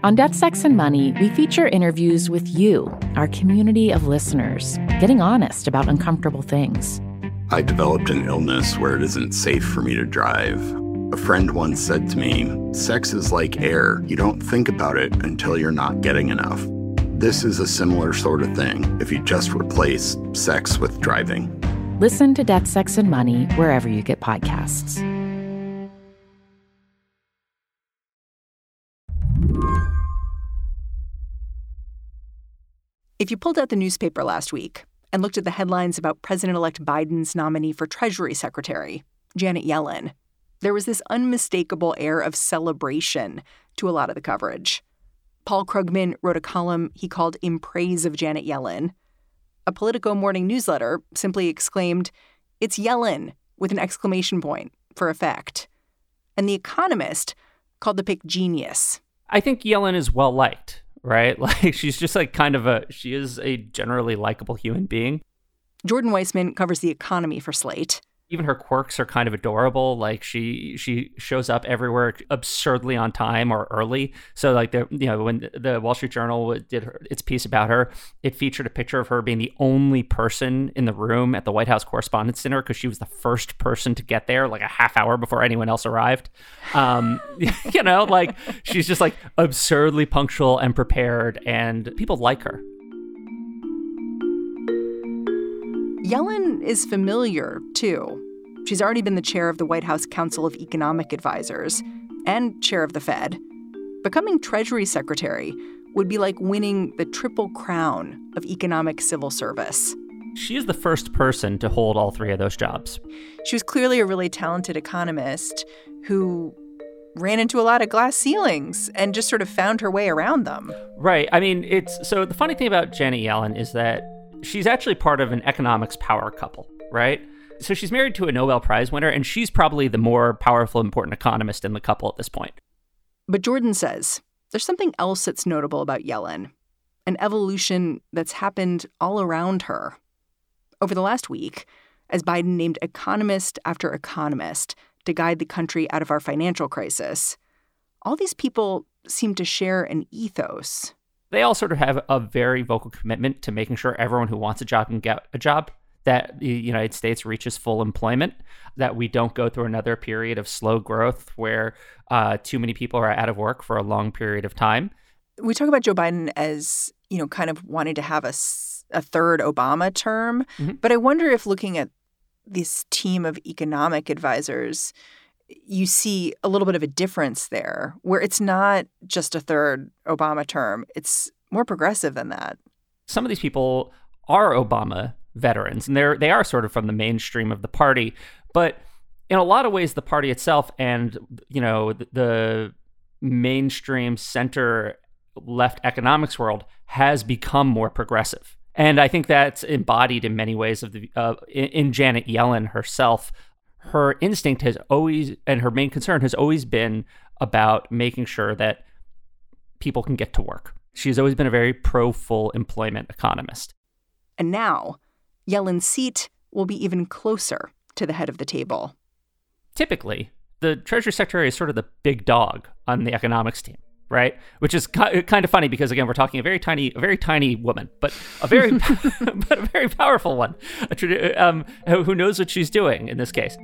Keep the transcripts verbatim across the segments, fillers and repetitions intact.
On Death, Sex, and Money, we feature interviews with you, our community of listeners, getting honest about uncomfortable things. I developed an illness where it isn't safe for me to drive. A friend once said to me, sex is like air. You don't think about it until you're not getting enough. This is a similar sort of thing if you just replace sex with driving. Listen to Death, Sex, and Money wherever you get podcasts. If you pulled out the newspaper last week and looked at the headlines about President-elect Biden's nominee for Treasury Secretary, Janet Yellen, there was this unmistakable air of celebration to a lot of the coverage. Paul Krugman wrote a column he called In Praise of Janet Yellen. A Politico morning newsletter simply exclaimed, "It's Yellen," with an exclamation point for effect. And The Economist called the pick genius. I think Yellen is well-liked, right? Like, she's just like kind of a, she is a generally likable human being. Jordan Weissman covers the economy for Slate. Even her quirks are kind of adorable. Like, she she shows up everywhere absurdly on time or early. So like, the you know, when the Wall Street Journal did her, its piece about her, it featured a picture of her being the only person in the room at the White House Correspondents' Dinner because she was the first person to get there like a half hour before anyone else arrived. Um, you know, like, she's just like absurdly punctual and prepared, and people like her. Yellen is familiar, too. She's already been the chair of the White House Council of Economic Advisors and chair of the Fed. Becoming Treasury Secretary would be like winning the triple crown of economic civil service. She is the first person to hold all three of those jobs. She was clearly a really talented economist who ran into a lot of glass ceilings and just sort of found her way around them. Right. I mean, it's so the funny thing about Janet Yellen is that she's actually part of an economics power couple, right? So she's married to a Nobel Prize winner, and she's probably the more powerful, important economist in the couple at this point. But Jordan says there's something else that's notable about Yellen, an evolution that's happened all around her. Over the last week, as Biden named economist after economist to guide the country out of our financial crisis, all these people seem to share an ethos. They all sort of have a very vocal commitment to making sure everyone who wants a job can get a job, that the United States reaches full employment, that we don't go through another period of slow growth where uh, too many people are out of work for a long period of time. We talk about Joe Biden as, you know, kind of wanting to have a, a third Obama term. Mm-hmm. But I wonder if looking at this team of economic advisors, you see a little bit of a difference there, where it's not just a third Obama term. It's more progressive than that. Some of these people are Obama veterans, and they're they are sort of from the mainstream of the party. But in a lot of ways, the party itself and, you know, the, the mainstream center left economics world has become more progressive. And I think that's embodied in many ways of the uh, in, in Janet Yellen herself. Her instinct has always, and her main concern has always been about making sure that people can get to work. She's always been a very pro-full employment economist. And now, Yellen's seat will be even closer to the head of the table. Typically, the Treasury Secretary is sort of the big dog on the economics team, right? Which is kind of funny because, again, we're talking a very tiny, a very tiny woman, but a very, but a very powerful one, um, who knows what she's doing in this case.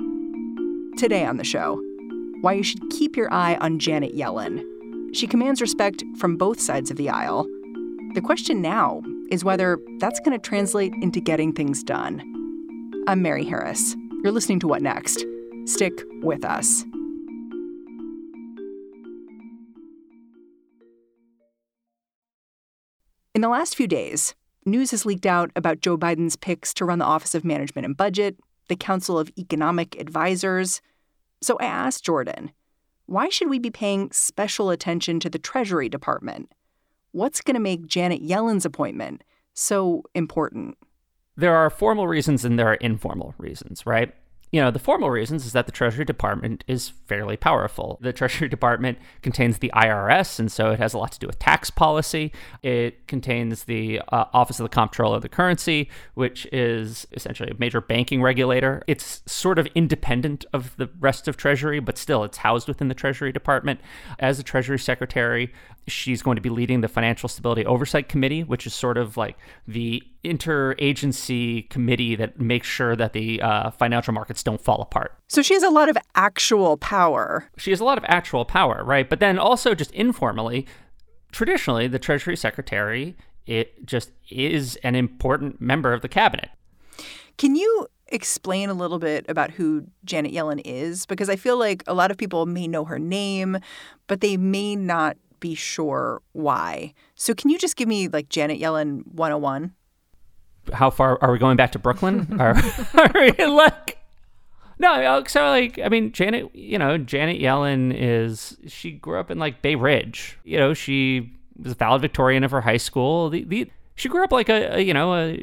Today on the show, why you should keep your eye on Janet Yellen. She commands respect from both sides of the aisle. The question now is whether that's going to translate into getting things done. I'm Mary Harris. You're listening to What Next? Stick with us. In the last few days, news has leaked out about Joe Biden's picks to run the Office of Management and Budget, the Council of Economic Advisors. So I asked Jordan, why should we be paying special attention to the Treasury Department? What's going to make Janet Yellen's appointment so important? There are formal reasons and there are informal reasons, right? You know, the formal reasons is that the Treasury Department is fairly powerful. The Treasury Department contains the I R S, and so it has a lot to do with tax policy. It contains the uh, Office of the Comptroller of the Currency, which is essentially a major banking regulator. It's sort of independent of the rest of Treasury, but still it's housed within the Treasury Department. As the Treasury Secretary, she's going to be leading the Financial Stability Oversight Committee, which is sort of like the interagency committee that makes sure that the uh, financial markets don't fall apart. So she has a lot of actual power. She has a lot of actual power, right? But then also just informally, traditionally, the Treasury Secretary, it just is an important member of the cabinet. Can you explain a little bit about who Janet Yellen is? Because I feel like a lot of people may know her name, but they may not be sure why. So can you just give me like Janet Yellen one oh one? How far are we going back to Brooklyn? are, are we like, no, so like, I mean, Janet, you know, Janet Yellen is, she grew up in like Bay Ridge. You know, she was a valedictorian of her high school. The, the, she grew up like a, a, you know, a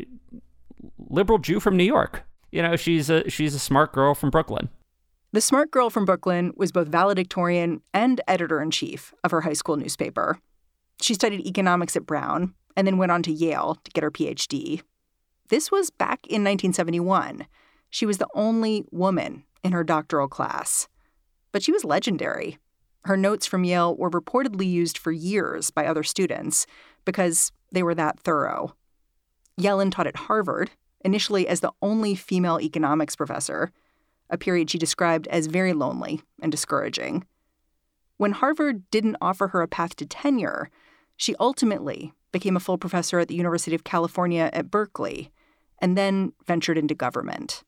liberal Jew from New York. You know, she's a, she's a smart girl from Brooklyn. The smart girl from Brooklyn was both valedictorian and editor-in-chief of her high school newspaper. She studied economics at Brown and then went on to Yale to get her P H D. This was back in nineteen seventy-one. She was the only woman in her doctoral class. But she was legendary. Her notes from Yale were reportedly used for years by other students because they were that thorough. Yellen taught at Harvard, initially as the only female economics professor, a period she described as very lonely and discouraging. When Harvard didn't offer her a path to tenure, she ultimately became a full professor at the University of California at Berkeley, and then ventured into government.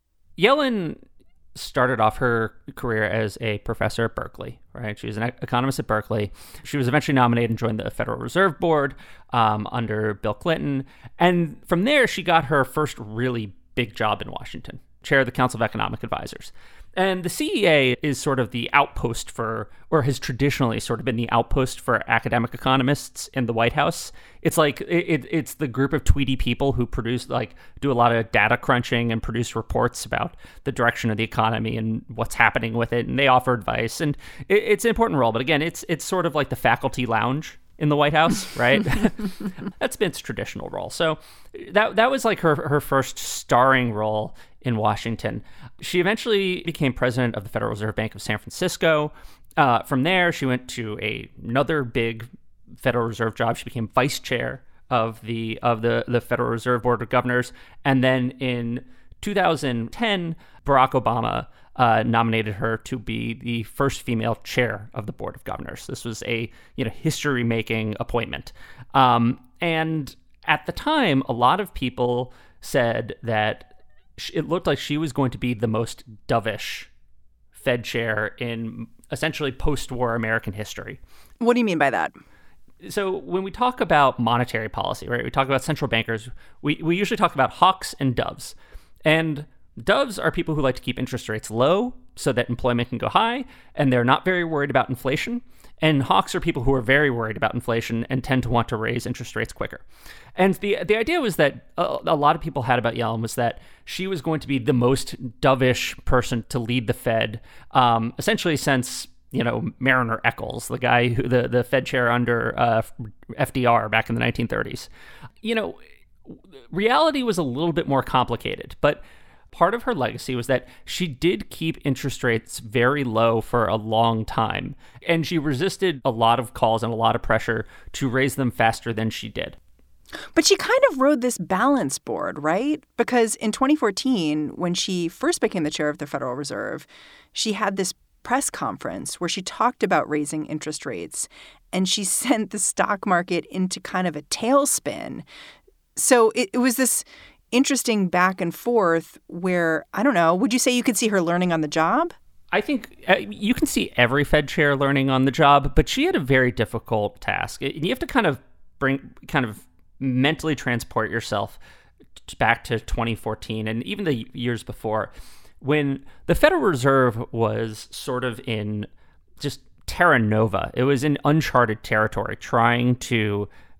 Yellen started off her career as a professor at Berkeley, right? She was an economist at Berkeley. She was eventually nominated and joined the Federal Reserve Board um, under Bill Clinton. And from there, she got her first really big job in Washington, chair of the Council of Economic Advisors. And the C E A is sort of the outpost for, or has traditionally sort of been the outpost for academic economists in the White House. It's like, it, it's the group of tweedy people who produce, like, do a lot of data crunching and produce reports about the direction of the economy and what's happening with it. And they offer advice. And it, it's an important role. But again, it's it's sort of like the faculty lounge in the White House, right? That's been its traditional role. So that that was like her her first starring role in Washington. She eventually became president of the Federal Reserve Bank of San Francisco. Uh, from there, she went to a, another big Federal Reserve job. She became vice chair of the of the, the Federal Reserve Board of Governors. And then in two thousand ten, Barack Obama uh, nominated her to be the first female chair of the Board of Governors. This was a you know history-making appointment. Um, and at the time, a lot of people said that it looked like she was going to be the most dovish Fed chair in essentially post-war American history. What do you mean by that? So when we talk about monetary policy, right, we talk about central bankers, we, we usually talk about hawks and doves. And doves are people who like to keep interest rates low so that employment can go high, and they're not very worried about inflation. And hawks are people who are very worried about inflation and tend to want to raise interest rates quicker. And the the idea was that a, a lot of people had about Yellen was that she was going to be the most dovish person to lead the Fed, um, essentially since, you know, Mariner Eccles, the guy who the, the Fed chair under uh, F D R back in the nineteen thirties. You know, reality was a little bit more complicated, but part of her legacy was that she did keep interest rates very low for a long time, and she resisted a lot of calls and a lot of pressure to raise them faster than she did. But she kind of rode this balance board, right? Because in twenty fourteen, when she first became the chair of the Federal Reserve, she had this press conference where she talked about raising interest rates, and she sent the stock market into kind of a tailspin. So it, it was this interesting back and forth where, I don't know, would you say you could see her learning on the job? I think uh, you can see every Fed chair learning on the job, but she had a very difficult task. You have to kind of bring, kind of mentally transport yourself back to twenty fourteen and even the years before, when the Federal Reserve was sort of in just terra nova. It was in uncharted territory, trying to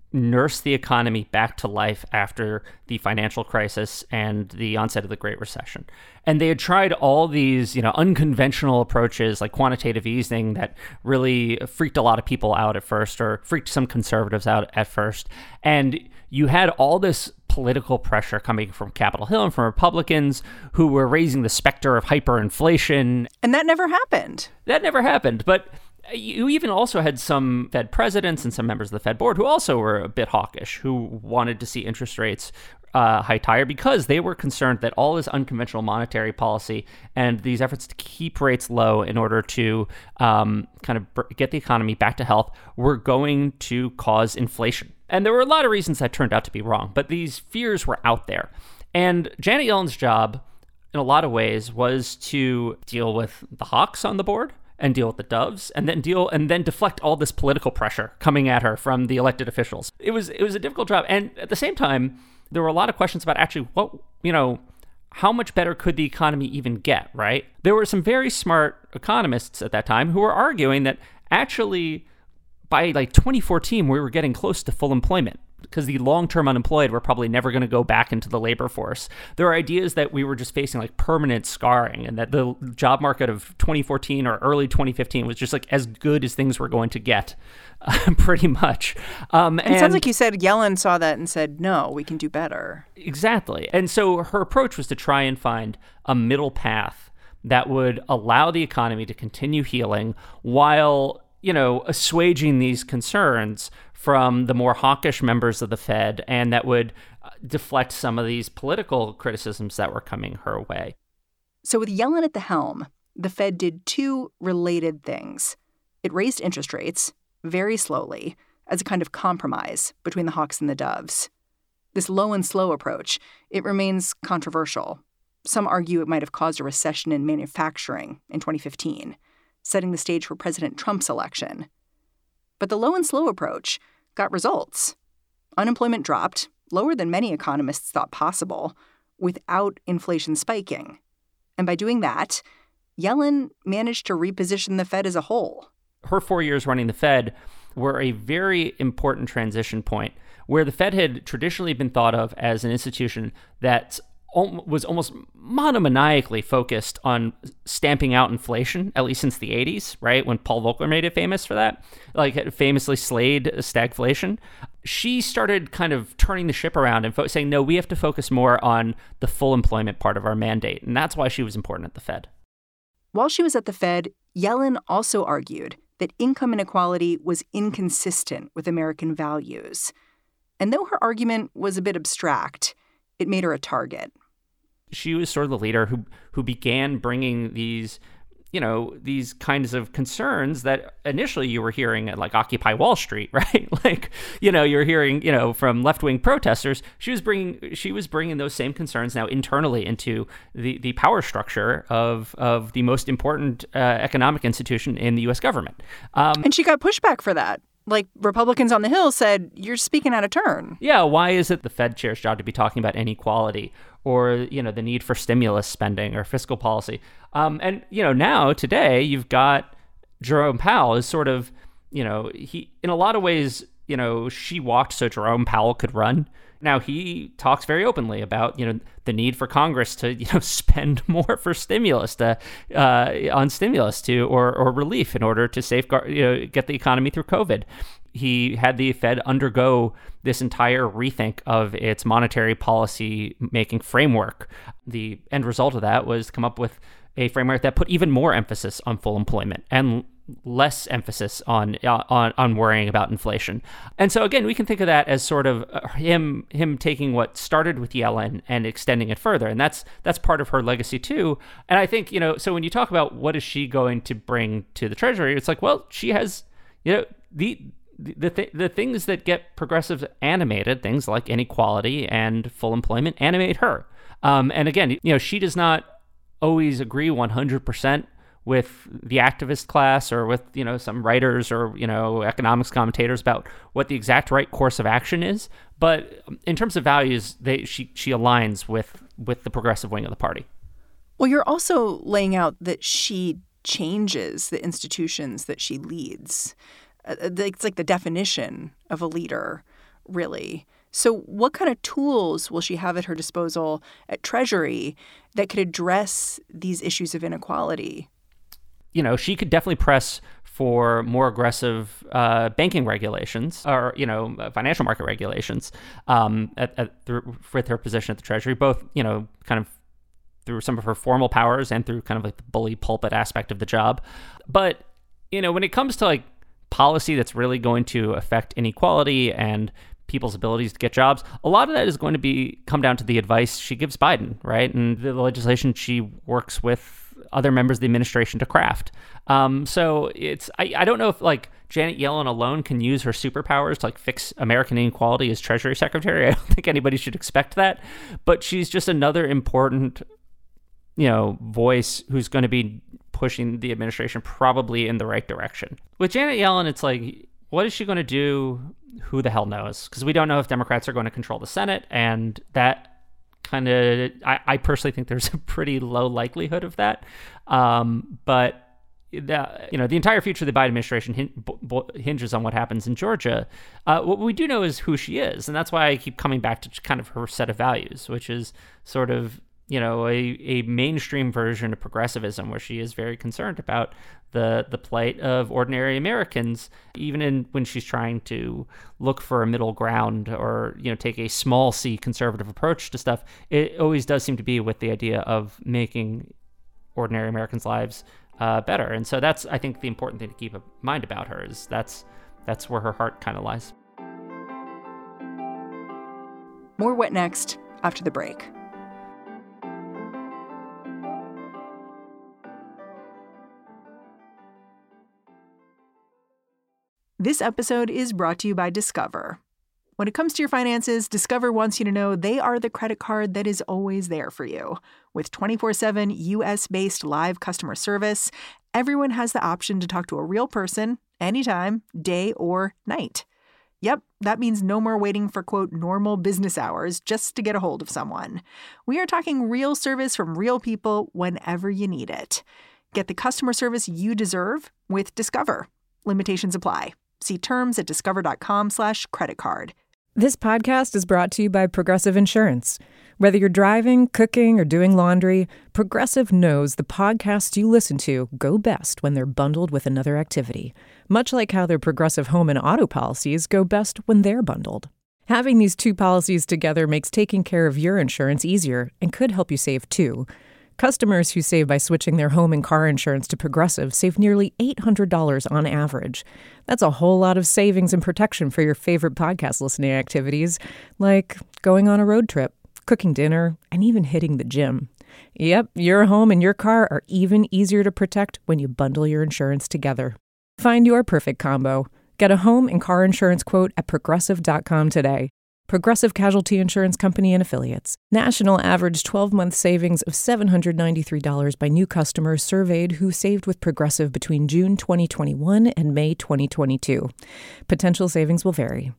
nurse the economy back to life after the financial crisis and the onset of the Great Recession. And they had tried all these, you know, unconventional approaches like quantitative easing that really freaked a lot of people out at first, or freaked some conservatives out at first. And you had all this political pressure coming from Capitol Hill and from Republicans who were raising the specter of hyperinflation. And that never happened. That never happened. But you even also had some Fed presidents and some members of the Fed board who also were a bit hawkish, who wanted to see interest rates uh, hiked higher because they were concerned that all this unconventional monetary policy and these efforts to keep rates low in order to um, kind of br- get the economy back to health were going to cause inflation. And there were a lot of reasons that turned out to be wrong, but these fears were out there. And Janet Yellen's job, in a lot of ways, was to deal with the hawks on the board and deal with the doves, and then deal and then deflect all this political pressure coming at her from the elected officials. It was it was a difficult job, and at the same time, there were a lot of questions about actually what you know, how much better could the economy even get? Right? There were some very smart economists at that time who were arguing that actually by like twenty fourteen we were getting close to full employment, because the long-term unemployed were probably never going to go back into the labor force. There are ideas that we were just facing like permanent scarring, and that the job market of twenty fourteen or early twenty fifteen was just like as good as things were going to get, uh, pretty much. Um, and and it sounds like you said Yellen saw that and said, no, we can do better. Exactly. And so her approach was to try and find a middle path that would allow the economy to continue healing while, you know, assuaging these concerns from the more hawkish members of the Fed, and that would deflect some of these political criticisms that were coming her way. So with Yellen at the helm, the Fed did two related things. It raised interest rates very slowly as a kind of compromise between the hawks and the doves. This low and slow approach, it remains controversial. Some argue it might have caused a recession in manufacturing in twenty fifteen, setting the stage for President Trump's election. But the low and slow approach got results. Unemployment dropped, lower than many economists thought possible, without inflation spiking. And by doing that, Yellen managed to reposition the Fed as a whole. Her four years running the Fed were a very important transition point, where the Fed had traditionally been thought of as an institution that was almost monomaniacally focused on stamping out inflation, at least since the eighties, right? When Paul Volcker made it famous for that, like had famously slayed stagflation. She started kind of turning the ship around and fo- saying, no, we have to focus more on the full employment part of our mandate. And that's why she was important at the Fed. While she was at the Fed, Yellen also argued that income inequality was inconsistent with American values. And though her argument was a bit abstract, it made her a target. She was sort of the leader who who began bringing these, you know, these kinds of concerns that initially you were hearing at like Occupy Wall Street, right? Like, you know, you're hearing, you know, from left-wing protesters. She was bringing she was bringing those same concerns now internally into the, the power structure of of the most important uh, economic institution in the U S government. Um, and she got pushback for that. Like, Republicans on the Hill said, you're speaking out of turn. Yeah, why is it the Fed chair's job to be talking about inequality or, you know, the need for stimulus spending or fiscal policy? Um, and, you know, now, today, you've got Jerome Powell is sort of, you know, he, in a lot of ways, you know, she walked so Jerome Powell could run. Now, he talks very openly about, you know, the need for Congress to, you know, spend more for stimulus to, uh, on stimulus to, or, or relief in order to safeguard, you know, get the economy through COVID. He had the Fed undergo this entire rethink of its monetary policy making framework. The end result of that was to come up with a framework that put even more emphasis on full employment and less emphasis on uh, on on worrying about inflation. And so again, we can think of that as sort of him him taking what started with Yellen and extending it further, and that's that's part of her legacy too. And I think, you know, so when you talk about what is she going to bring to the Treasury, it's like, well, she has, you know, the the th- the things that get progressives animated, things like inequality and full employment, animate her. Um, and again, you know, she does not always agree one hundred percent with the activist class or with, you know, some writers or, you know, economics commentators about what the exact right course of action is. But in terms of values, they she she aligns with with the progressive wing of the party. Well, you're also laying out that she changes the institutions that she leads. Uh, it's like the definition of a leader, really. So what kind of tools will she have at her disposal at Treasury that could address these issues of inequality? You know, she could definitely press for more aggressive uh, banking regulations or, you know, financial market regulations um, at, at, through, with her position at the Treasury, both, you know, kind of through some of her formal powers and through kind of like the bully pulpit aspect of the job. But, you know, when it comes to like policy that's really going to affect inequality and people's abilities to get jobs, a lot of that is going to be come down to the advice she gives Biden, right? And the legislation she works with other members of the administration to craft. Um, so it's I, I don't know if like Janet Yellen alone can use her superpowers to like fix American inequality as Treasury Secretary. I don't think anybody should expect that, but she's just another important, you know, voice who's going to be pushing the administration probably in the right direction. With Janet Yellen, it's like, what is she going to do? Who the hell knows? Because we don't know if Democrats are going to control the Senate, and that kind of, I, I personally think there's a pretty low likelihood of that. Um, but the, you know, the entire future of the Biden administration hin- b- hinges on what happens in Georgia. Uh, what we do know is who she is, and that's why I keep coming back to kind of her set of values, which is sort of, you know, a, a mainstream version of progressivism, where she is very concerned about the the plight of ordinary Americans, even in when she's trying to look for a middle ground or, you know, take a small c conservative approach to stuff. It always does seem to be with the idea of making ordinary Americans' lives uh, better. And so that's, I think, the important thing to keep in mind about her is that's that's where her heart kind of lies. More What Next after the break. This episode is brought to you by Discover. When it comes to your finances, Discover wants you to know they are the credit card that is always there for you. With twenty-four seven U S-based live customer service, everyone has the option to talk to a real person anytime, day or night. Yep, that means no more waiting for, quote, normal business hours just to get a hold of someone. We are talking real service from real people whenever you need it. Get the customer service you deserve with Discover. Limitations apply. See terms at discover.com slash credit card. This podcast is brought to you by Progressive Insurance. Whether you're driving, cooking, or doing laundry, Progressive knows the podcasts you listen to go best when they're bundled with another activity, much like how their Progressive home and auto policies go best when they're bundled. Having these two policies together makes taking care of your insurance easier and could help you save too. Customers who save by switching their home and car insurance to Progressive save nearly eight hundred dollars on average. That's a whole lot of savings and protection for your favorite podcast listening activities, like going on a road trip, cooking dinner, and even hitting the gym. Yep, your home and your car are even easier to protect when you bundle your insurance together. Find your perfect combo. Get a home and car insurance quote at progressive dot com today. Progressive Casualty Insurance Company and Affiliates. National average twelve-month savings of seven hundred ninety-three dollars by new customers surveyed who saved with Progressive between June twenty twenty-one and May twenty twenty-two. Potential savings will vary.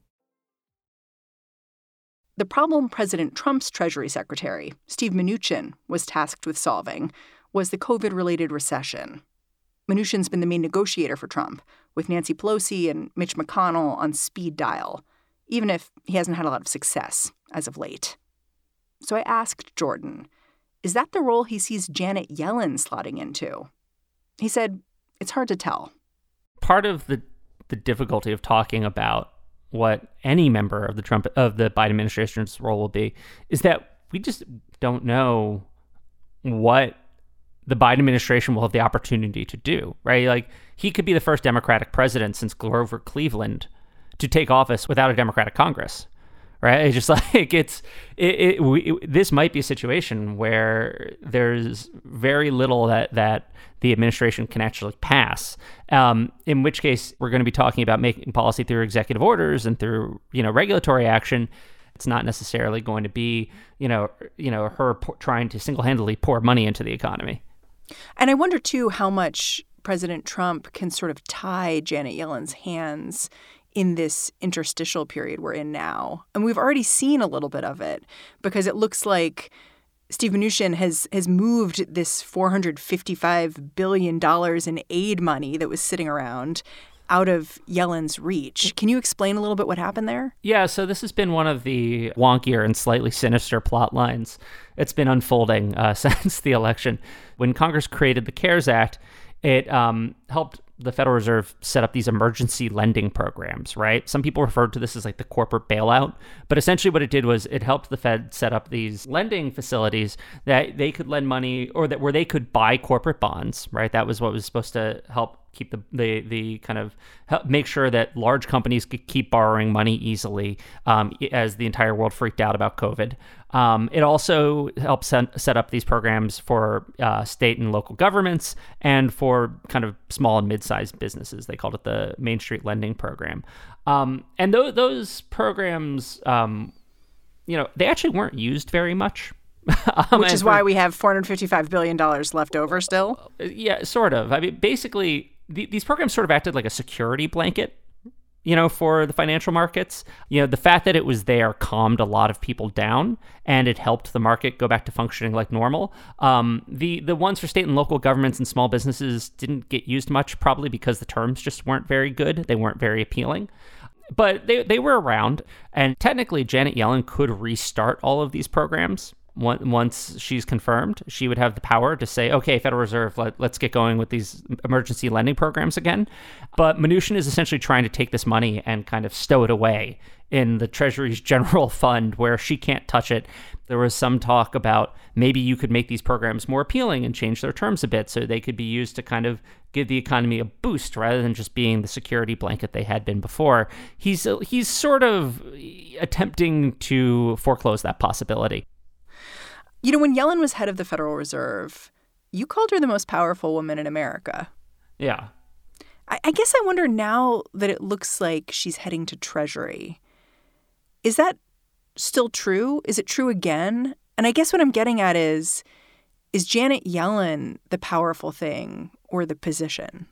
The problem President Trump's Treasury Secretary, Steve Mnuchin, was tasked with solving was the COVID-related recession. Mnuchin's been the main negotiator for Trump, with Nancy Pelosi and Mitch McConnell on speed dial, even if he hasn't had a lot of success as of late. So I asked Jordan, is that the role he sees Janet Yellen slotting into? He said, it's hard to tell. Part of the the difficulty of talking about what any member of the Trump of the Biden administration's role will be is that we just don't know what the Biden administration will have the opportunity to do, right? Like, he could be the first Democratic president since Grover Cleveland to take office without a Democratic Congress, right? It's just like it's it, it, we, it. This might be a situation where there's very little that that the administration can actually pass. Um, in which case, we're going to be talking about making policy through executive orders and through, you know, regulatory action. It's not necessarily going to be, you know, you know, her po- trying to single-handedly pour money into the economy. And I wonder too how much President Trump can sort of tie Janet Yellen's hands in this interstitial period we're in now. And we've already seen a little bit of it because it looks like Steve Mnuchin has has moved this four hundred fifty-five billion dollars in aid money that was sitting around out of Yellen's reach. Can you explain a little bit what happened there? Yeah, so this has been one of the wonkier and slightly sinister plot lines. It's been unfolding uh, since the election. When Congress created the CARES Act, it um, helped the Federal Reserve set up these emergency lending programs, right? Some people referred to this as like the corporate bailout, but essentially what it did was it helped the Fed set up these lending facilities that they could lend money or that where they could buy corporate bonds, right? That was what was supposed to help keep the the, the kind of help make sure that large companies could keep borrowing money easily um, as the entire world freaked out about COVID. Um, it also helps set, set up these programs for uh, state and local governments and for kind of small and mid-sized businesses. They called it the Main Street Lending Program. Um, and th- those programs, um, you know, they actually weren't used very much. um, Which is for, why we have four hundred fifty-five billion dollars left over still? Yeah, sort of. I mean, basically, th- these programs sort of acted like a security blanket, you know, for the financial markets. You know, the fact that it was there calmed a lot of people down, and it helped the market go back to functioning like normal. Um, the the ones for state and local governments and small businesses didn't get used much, probably because the terms just weren't very good. They weren't very appealing. But they, they were around, and technically Janet Yellen could restart all of these programs. Once she's confirmed, she would have the power to say, okay, Federal Reserve, let, let's get going with these emergency lending programs again. But Mnuchin is essentially trying to take this money and kind of stow it away in the Treasury's general fund where she can't touch it. There was some talk about maybe you could make these programs more appealing and change their terms a bit so they could be used to kind of give the economy a boost rather than just being the security blanket they had been before. He's he's sort of attempting to foreclose that possibility. You know, when Yellen was head of the Federal Reserve, you called her the most powerful woman in America. Yeah. I, I guess I wonder now that it looks like she's heading to Treasury. Is that still true? Is it true again? And I guess what I'm getting at is, is Janet Yellen the powerful thing or the position?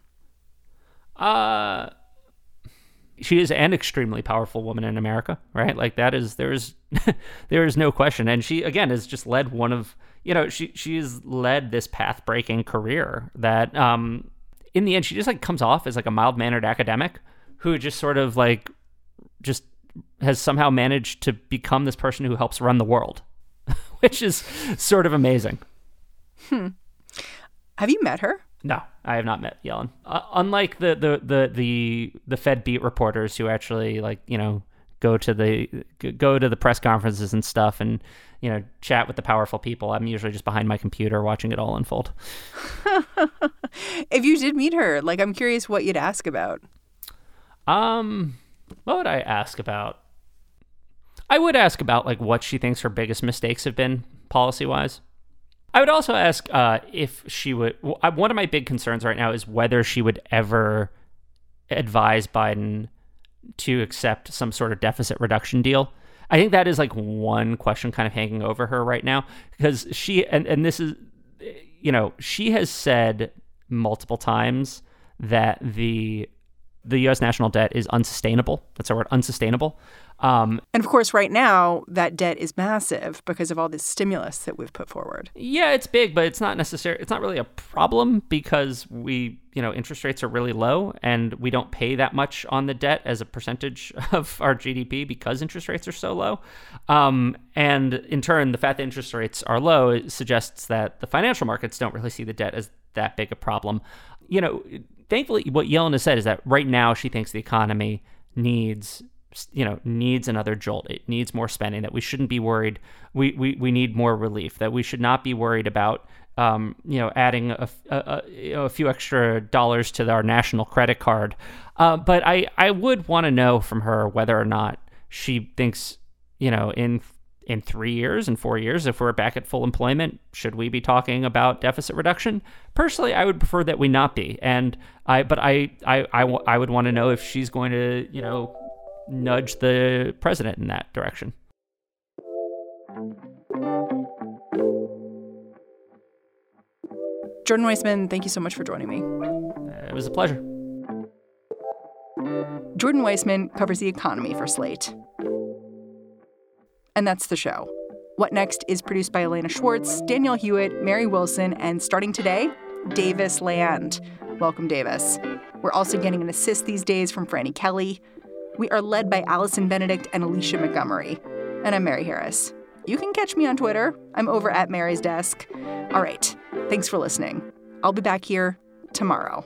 Uh, she is an extremely powerful woman in America, right? Like that is, there's, there is no question. And she, again, has just led one of, you know, she, she's led this path breaking career that, um, in the end, she just like comes off as like a mild mannered academic who just sort of like, just has somehow managed to become this person who helps run the world, which is sort of amazing. Hmm. Have you met her? No, I have not met Yellen. Uh, unlike the, the the the the Fed beat reporters who actually like you know go to the go to the press conferences and stuff and you know chat with the powerful people, I'm usually just behind my computer watching it all unfold. If you did meet her, like I'm curious what you'd ask about. Um, what would I ask about? I would ask about like what she thinks her biggest mistakes have been policy wise. I would also ask uh, if she would. One of my big concerns right now is whether she would ever advise Biden to accept some sort of deficit reduction deal. I think that is like one question kind of hanging over her right now because she and, and this is, you know, she has said multiple times that the the U S national debt is unsustainable. That's our word, unsustainable. Um, and of course, right now, that debt is massive because of all this stimulus that we've put forward. Yeah, it's big, but it's not necessary. It's not really a problem because we, you know, interest rates are really low and we don't pay that much on the debt as a percentage of our G D P because interest rates are so low. Um, and in turn, the fact that interest rates are low it suggests that the financial markets don't really see the debt as that big a problem. You know, thankfully, what Yellen has said is that right now she thinks the economy needs you know, needs another jolt. It needs more spending, that we shouldn't be worried. We, we, we need more relief, that we should not be worried about, um, you know, adding a, a, a, you know, a few extra dollars to our national credit card. Uh, but I, I would want to know from her whether or not she thinks, you know, in in three years and four years, if we're back at full employment, should we be talking about deficit reduction? Personally, I would prefer that we not be. And I, but I, I, I, w- I would want to know if she's going to, you know, nudge the president in that direction. Jordan Weissmann, thank you so much for joining me. It was a pleasure. Jordan Weissmann covers the economy for Slate. And that's the show. What Next is produced by Elena Schwartz, Danielle Hewitt, Mary Wilson, and starting today, Davis Land. Welcome, Davis. We're also getting an assist these days from Franny Kelly. We are led by Allison Benedict and Alicia Montgomery. And I'm Mary Harris. You can catch me on Twitter. I'm over at Mary's Desk. All right. Thanks for listening. I'll be back here tomorrow.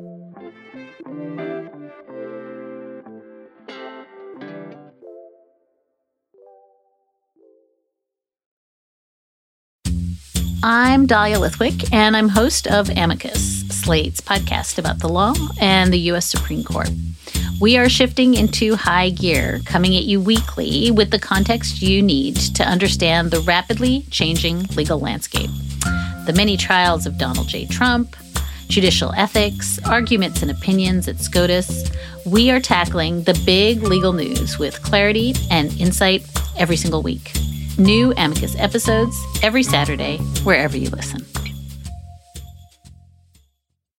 I'm Dahlia Lithwick, and I'm host of Amicus, Slate's podcast about the law and the U S Supreme Court. We are shifting into high gear, coming at you weekly with the context you need to understand the rapidly changing legal landscape. The many trials of Donald J. Trump, judicial ethics, arguments and opinions at SCOTUS. We are tackling the big legal news with clarity and insight every single week. New Amicus episodes every Saturday, wherever you listen.